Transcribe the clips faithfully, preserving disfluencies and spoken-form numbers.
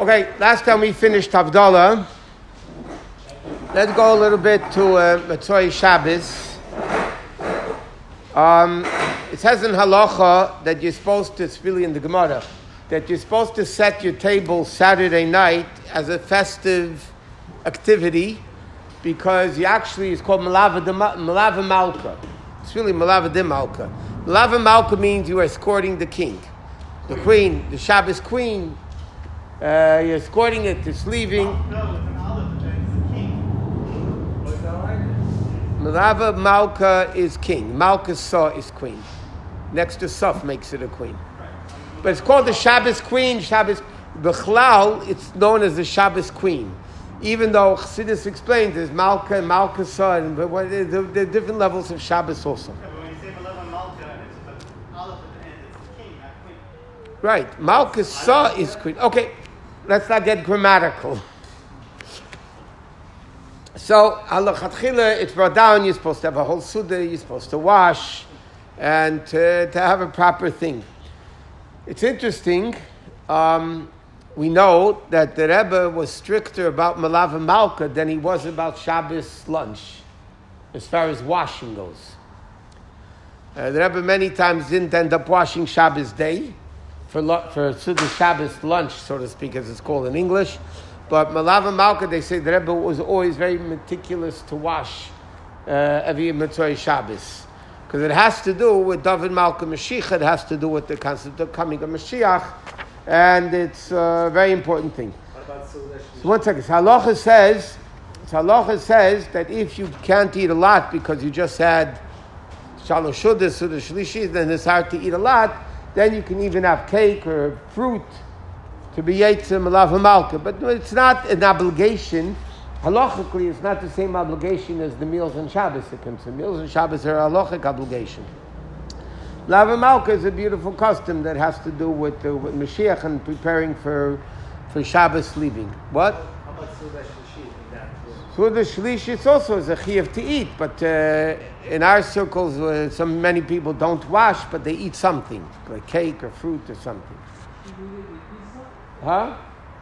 Okay, last time we finished Havdalah. Let's go a little bit to uh, Matzoi Shabbos. Um, it says in Halacha that you're supposed to, it's really in the Gemara, that you're supposed to set your table Saturday night as a festive activity because you actually, it's called Malava Malka. It's really Malava de Malka. Malava Malka means you are escorting the king, the queen, the Shabbos queen. Uh, you're escorting it, it's leaving. Malava Malka is king. Malka Sa is queen. Next to Saf makes it a queen. But it's called the Shabbos queen. Shabbos B'chlal, it's known as the Shabbos queen. Even though Chassidus explains there's Malka and Malka Sa, and but what, there, there are different levels of Shabbos also. Yeah, but when you say Malava Malka, it's the Aleph at the end, it's king, not queen. Right. Malka Sa is queen. Okay, let's not get grammatical. So, Allah Chatchila, it's brought down, you're supposed to have a whole Suda, you're supposed to wash, and to, to have a proper thing. It's interesting, um, we know that the Rebbe was stricter about Malava Malka than he was about Shabbos lunch, as far as washing goes. Uh, the Rebbe many times didn't end up washing Shabbos day, for, for Suda Shabbos lunch, so to speak, as it's called in English. But Malava Malka, they say the Rebbe was always very meticulous to wash uh, every Mitzvah Shabbos. Because it has to do with David Malka Mashiach, it has to do with the concept of coming of Mashiach, and it's a very important thing. What about Suda? So one second. So Halacha says, so Halacha says that if you can't eat a lot because you just had Shalosh Shudas, Suda Shlishi, then it's hard to eat a lot, then you can even have cake or fruit to be Yetzer Malava Malka. But it's not an obligation. Halachically, it's not the same obligation as the meals on Shabbos. It comes to meals on Shabbos are a halachic obligation. Malava Malka is a beautiful custom that has to do with, uh, with Mashiach and preparing for for Shabbos leaving. What? How about Suda Shlishi? Suda Shlishi is also is a chiyuv to eat, but uh, in our circles, uh, some many people don't wash, but they eat something, like cake or fruit or something. Huh?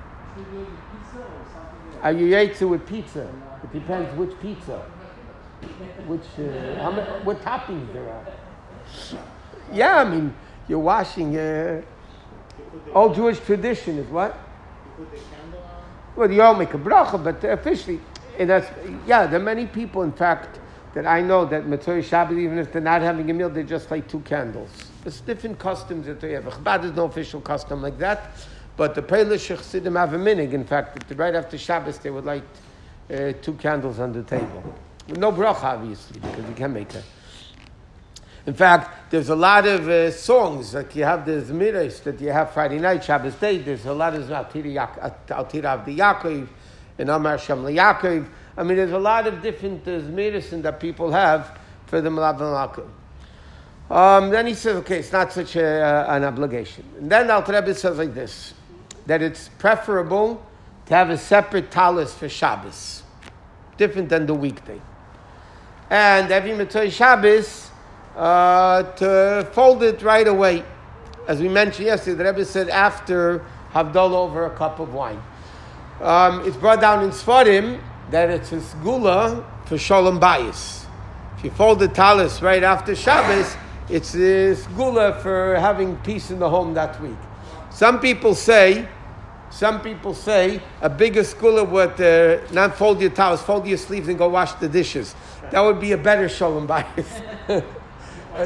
Are you yetzer with pizza? It depends which pizza. Which, uh, how many, what toppings there are. Yeah, I mean, you're washing. Uh, all Jewish tradition is what? You put the candle on? Well, you all make a bracha, but officially, and that's, yeah, there are many people, in fact, that I know that Mitzvah Shabbat, even if they're not having a meal, they just light two candles. There's different customs that they have. Chabad is no official custom like that. But the Polish Chassidim have a minig. In fact, right after Shabbos, they would light uh, two candles on the table. With no bracha, obviously, because you can't make that. In fact, there's a lot of uh, songs, like you have the Zmiris that you have Friday night, Shabbos day. There's a lot of Altira Avdi Yaakov and Amar Shem Yaakov. I mean, there's a lot of different uh, Zmiris that people have for the Malava Malka. Um, then he says, okay, it's not such a, uh, an obligation. And then Alter Rebbe says like this, that it's preferable to have a separate talis for Shabbos, different than the weekday. And every Mitzvah Shabbos, uh, to fold it right away. As we mentioned yesterday, the Rebbe said after Havdalah over a cup of wine. Um, it's brought down in Sfarim that it's a sgula for Shalom Bayis. If you fold the talis right after Shabbos, it's a sgula for having peace in the home that week. Some people say, some people say a bigger skula would uh, not fold your towels, fold your sleeves and go wash the dishes. That would be a better shalom bayis. uh,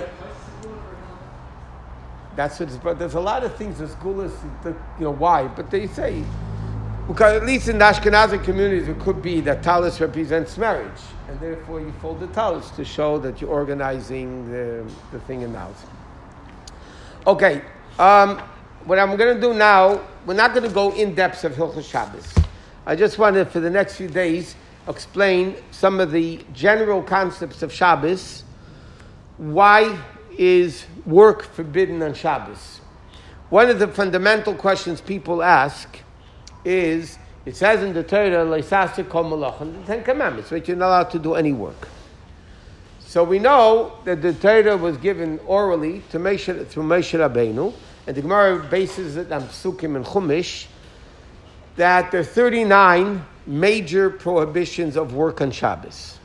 that's what it's, but there's a lot of things that skulas, you know, why? But they say, because at least in the Ashkenazi communities, it could be that talis represents marriage, and therefore you fold the talis to show that you're organizing the, the thing in the house. Okay. Um, What I'm going to do now, we're not going to go in depth of Hilchos Shabbos. I just wanted for the next few days explain some of the general concepts of Shabbos. Why is work forbidden on Shabbos? One of the fundamental questions people ask is, it says in the Torah, Leisasir kol malach, in the Ten Commandments, that you're not allowed to do any work. So we know that the Torah was given orally to Moshe, through Moshe Rabbeinu, and the Gemara bases it on Psukim and Chumash, that there are thirty-nine major prohibitions of work on Shabbos.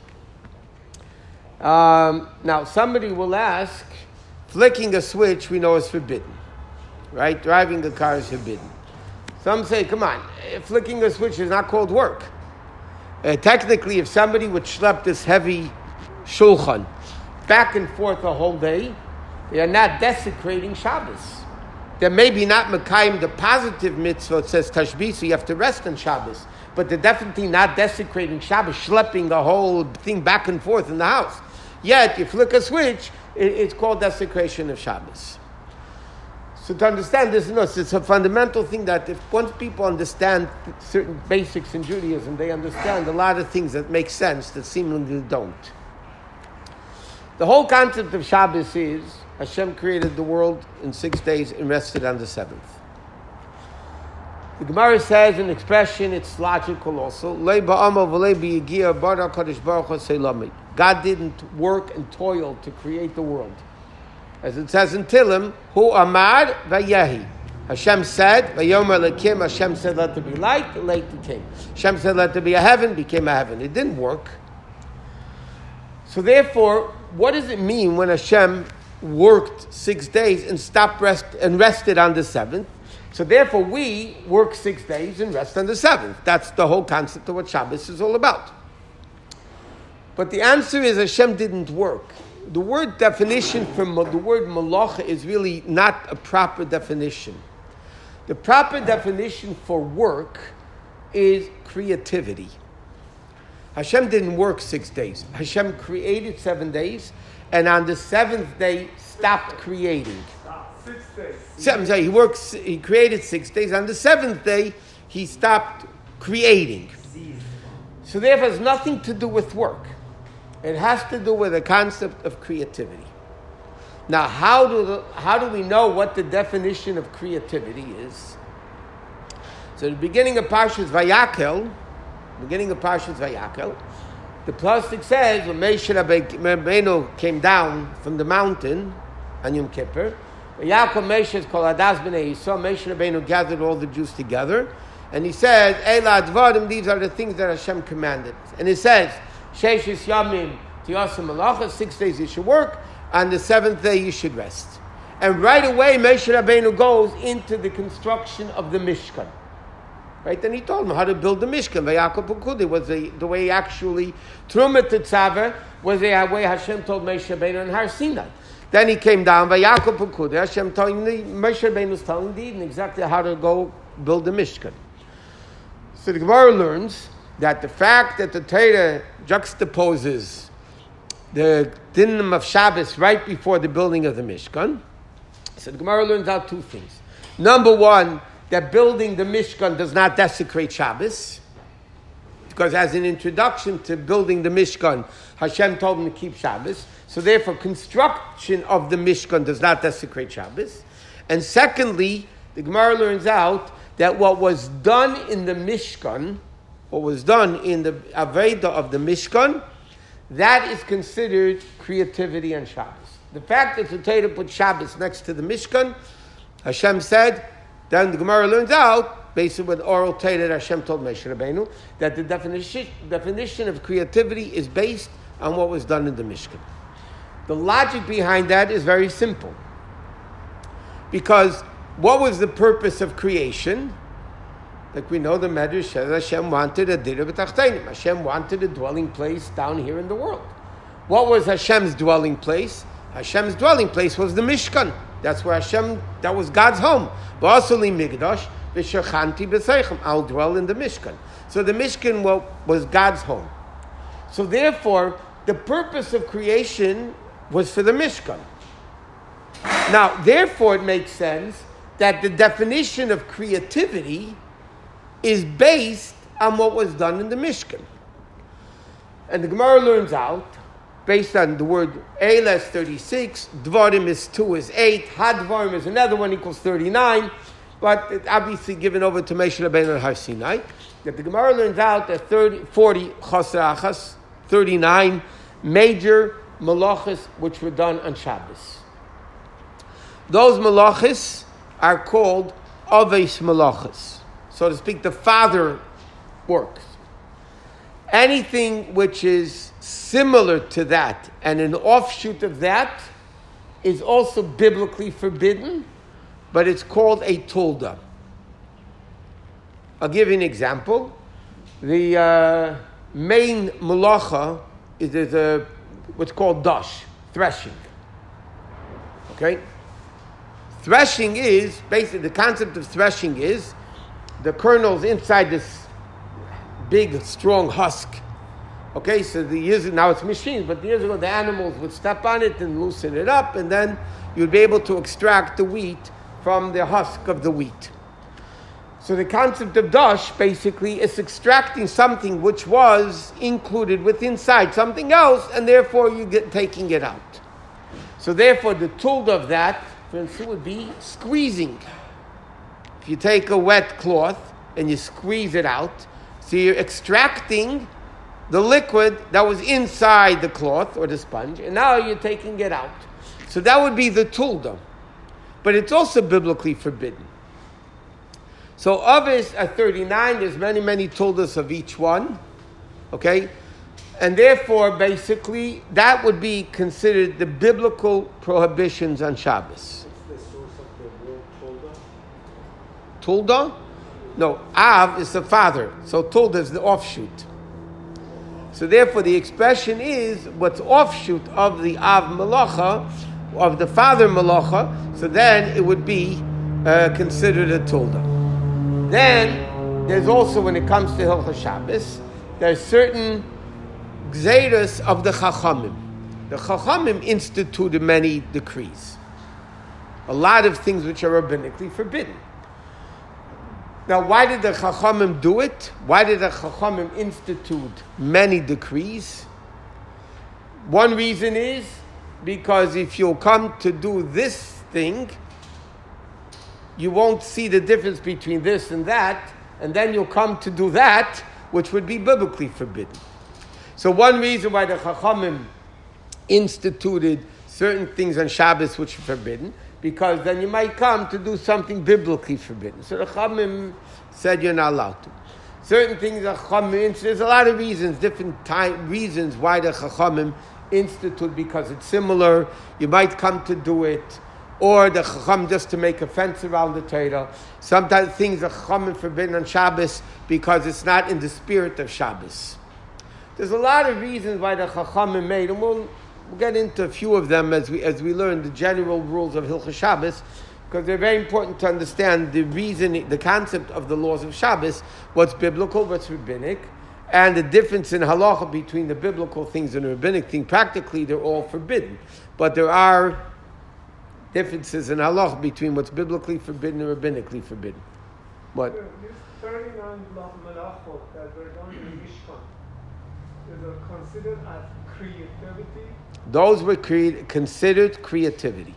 Um, now, somebody will ask, flicking a switch we know is forbidden, right? Driving a car is forbidden. Some say, come on, flicking a switch is not called work. Uh, technically, if somebody would schlep this heavy shulchan back and forth the whole day, they are not desecrating Shabbos. They're maybe not Mekayim the positive mitzvah, it says Tashbih, so you have to rest on Shabbos. But they're definitely not desecrating Shabbos, schlepping the whole thing back and forth in the house. Yet, you flick a switch, it, it's called desecration of Shabbos. So to understand this, no, it's a fundamental thing that if once people understand certain basics in Judaism, they understand a lot of things that make sense that seemingly don't. The whole concept of Shabbos is Hashem created the world in six days and rested on the seventh. The Gemara says an expression, it's logical also. God didn't work and toil to create the world. As it says in Tillim, Hu Amar Vayehi. Hashem said, Vayomer Lekim, Hashem said, let there be light, the light became. Hashem said, let there be a heaven, became a heaven. It didn't work. So therefore, what does it mean when Hashem worked six days and stopped rest and rested on the seventh? So therefore, we work six days and rest on the seventh. That's the whole concept of what Shabbos is all about. But the answer is Hashem didn't work. The word definition for the word malacha is really not a proper definition. The proper definition for work is creativity. Hashem didn't work six days. Hashem created seven days, and on the seventh day stopped creating. Six days. So, I'm sorry, he works. He created six days. On the seventh day, he stopped creating. So therefore, it has nothing to do with work. It has to do with the concept of creativity. Now, how do the, how do we know what the definition of creativity is? So, the beginning of Parshas Vayakel, beginning of Parshas Vayakel, the Plastic says when Moshe Rabbeinu came down from the mountain on Yom Kippur, Yaakov Moshe is called Adas B'nai Yisrael. Moshe Rabbeinu gathered all the Jews together, and he said, "Eila Advarim, these are the things that Hashem commanded." And he says, "Sheishis Yamim Tiyasam Malacha, six days you should work, on the seventh day you should rest." And right away, Moshe Rabbeinu goes into the construction of the Mishkan. Right? Then he told him how to build the Mishkan. Vayakov Pekudi was the, the way actually, Trumat Tetzaver was the way Hashem told Moshe Rabbeinu in Har Sinai. Then he came down, Vayakov Pekudi, Hashem told him, Moshe Rabbeinu was telling him exactly how to go build the Mishkan. So the Gemara learns that the fact that the Torah juxtaposes the dinim of Shabbos right before the building of the Mishkan, so the Gemara learns out two things. Number one, that building the Mishkan does not desecrate Shabbos, because as an introduction to building the Mishkan, Hashem told him to keep Shabbos. So therefore, construction of the Mishkan does not desecrate Shabbos. And secondly, the Gemara learns out that what was done in the Mishkan, what was done in the Aveda of the Mishkan, that is considered creativity on Shabbos. The fact that the Torah put Shabbos next to the Mishkan, Hashem said, then the Gemara learns out, based on what oral Torah that Hashem told Moshe Rabbeinu, that the definition, definition of creativity is based on what was done in the Mishkan. The logic behind that is very simple. Because what was the purpose of creation? Like we know the Medrash says Hashem wanted a dira b'tachteinim. Hashem wanted a dwelling place down here in the world. What was Hashem's dwelling place? Hashem's dwelling place was the Mishkan. That's where Hashem, that was God's home. V'asuli migdash v'shachanti b'seichem. I'll dwell in the Mishkan. So the Mishkan was God's home. So therefore, the purpose of creation was for the Mishkan. Now, therefore, it makes sense that the definition of creativity is based on what was done in the Mishkan. And the Gemara learns out, based on the word Eila is thirty-six, Dvarim is two is eight, Hadvarim is another one equals thirty-nine, but it's obviously given over to Moshe Rabbeinu and Har Sinai, that the Gemara learns out that thirty, forty Chasar Achas, thirty-nine major malachas which were done on Shabbos. Those malachas are called Aves malachas. so to speak, the father works. Anything which is similar to that and an offshoot of that is also biblically forbidden, but it's called a tulda. I'll give you an example. The uh, main malacha is there's a what's called dash, threshing. Okay? Threshing is, basically the concept of threshing is the kernel's inside this big, strong husk. Okay, so the years now it's machines, but years ago the animals would step on it and loosen it up, and then you'd be able to extract the wheat from the husk of the wheat. So the concept of dash basically is extracting something which was included with inside something else, and therefore you get taking it out. So therefore the tool of that, for instance, would be squeezing. If you take a wet cloth and you squeeze it out, so you're extracting the liquid that was inside the cloth or the sponge, and now you're taking it out. So that would be the tulda. But it's also biblically forbidden. So of it at thirty-nine, there's many, many tuldas of each one. Okay? And therefore, basically, that would be considered the biblical prohibitions on Shabbos. What's the source of the word tulda? Tulda? No, Av is the father. So tulda is the offshoot. So therefore, the expression is what's offshoot of the Av Malacha, of the father Malacha, so then it would be uh, considered a tulda. Then, there's also, when it comes to Hilchos Shabbos, there's certain gzeiros of the Chachamim. The Chachamim instituted many decrees. A lot of things which are rabbinically forbidden. Now, why did the Chachamim do it? Why did the Chachamim institute many decrees? One reason is because if you'll come to do this thing, you won't see the difference between this and that, and then you'll come to do that, which would be biblically forbidden. So one reason why the Chachamim instituted certain things on Shabbos which are forbidden, because then you might come to do something biblically forbidden. So the Chachamim said you're not allowed to. Certain things the Chachamim, there's a lot of reasons, different time, reasons why the Chachamim institute, because it's similar, you might come to do it, or the Chacham just to make a fence around the Torah. Sometimes things are Chachamim forbidden on Shabbos because it's not in the spirit of Shabbos. There's a lot of reasons why the Chachamim made, and we'll, we'll get into a few of them as we as we learn the general rules of Hilchos Shabbos, because they're very important to understand the reason, the concept of the laws of Shabbos, what's biblical, what's rabbinic, and the difference in halacha between the biblical things and the rabbinic thing. Practically, they're all forbidden, but there are differences in halacha between what's biblically forbidden and rabbinically forbidden. What? These thirty-nine malachot that were done in the Mishkan, is it considered as creativity? Those were create, considered creativity.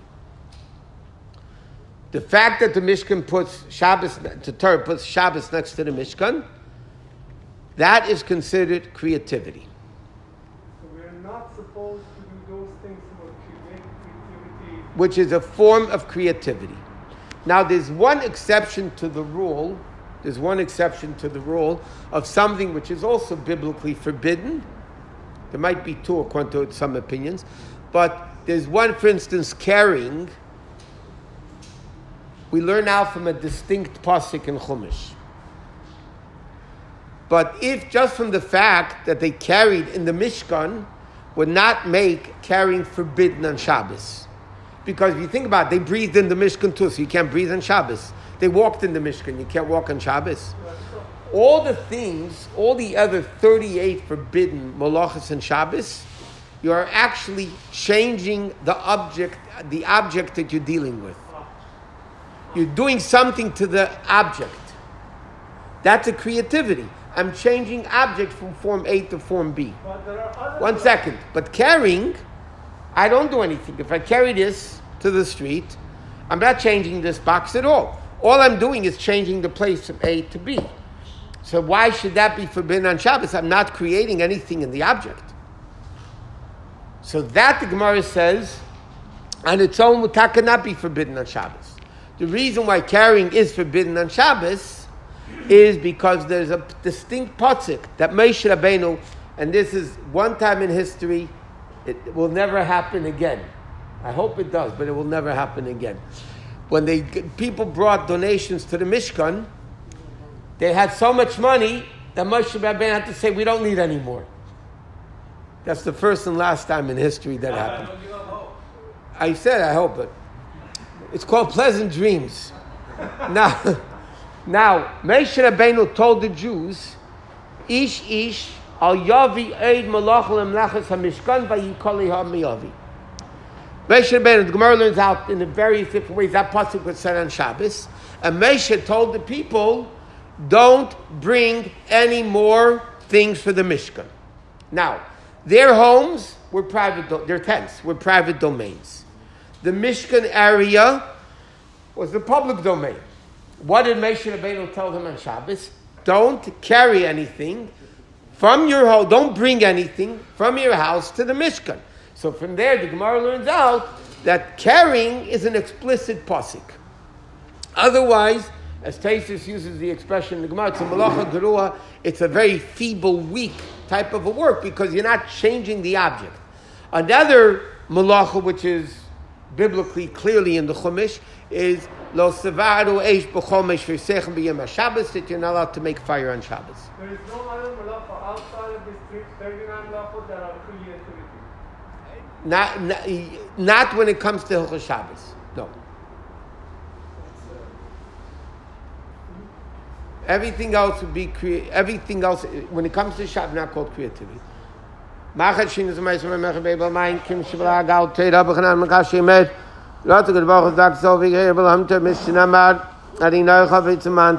The fact that the Mishkan puts Shabbos, the Torah puts Shabbos next to the Mishkan, that is considered creativity. So we're not supposed to do those things for creativity. Which is a form of creativity. Now, there's one exception to the rule. There's one exception to the rule of something which is also biblically forbidden. There might be two according to some opinions. But there's one, for instance, carrying. We learn now from a distinct pasuk in Chumash. But if just from the fact that they carried in the Mishkan would not make carrying forbidden on Shabbos. Because if you think about it, they breathed in the Mishkan too, so you can't breathe on Shabbos. They walked in the Mishkan, you can't walk on Shabbos. All the things, all the other thirty-eight forbidden malachas and Shabbos, you are actually changing the object, the object that you're dealing with. You're doing something to the object. That's a creativity. I'm changing object from form A to form B. But there are other One second. But carrying, I don't do anything. If I carry this to the street, I'm not changing this box at all. All I'm doing is changing the place from A to B. So why should that be forbidden on Shabbos? I'm not creating anything in the object. So that the Gemara says, on its own, mutah cannot be forbidden on Shabbos. The reason why carrying is forbidden on Shabbos is because there's a distinct pasuk that Moshe Rabbeinu, and this is one time in history, it will never happen again. I hope it does, but it will never happen again. When they people brought donations to the Mishkan, they had so much money that Moshe Rabbeinu had to say, we don't need any more. That's the first and last time in history that happened. I said I hope it. It's called pleasant dreams. Now, now Moshe Rabbeinu told the Jews, Ish Ish al Yavi Eid Malach Lemlachas HaMishkan Vayikoli HaMiyavi. Moshe Rabbeinu, the Gemara learns out in the various different ways. That pasuk was said on Shabbos, and Moshe told the people, don't bring any more things for the Mishkan. Now, their homes were private, do- their tents were private domains. The Mishkan area was the public domain. What did Moshe Rabbeinu tell them on Shabbos? Don't carry anything from your home, don't bring anything from your house to the Mishkan. So from there, the Gemara learns out that carrying is an explicit pasuk. Otherwise, as Taisus uses the expression in the Gemara, it's a malacha gerua, it's a very feeble, weak type of a work because you're not changing the object. Another malacha, which is biblically clearly in the Chumash, is lo sevaru eish b'chomesh v'sechem b'yom HaShabbos, that you're not allowed to make fire on Shabbos. There is no other malacha outside of these thirty-nine malachot that are creativity. Not, not, not when it comes to Hilchos Shabbos. No. Everything else would be crea- everything else when it comes to Shabbos, not called creativity. Machat shin is my some mechem beibel mein kim shibla gal teira b'chanan makashi med. Lot of good bachos dak so vi hebel hamter mishnamad. Adi noy chavetz man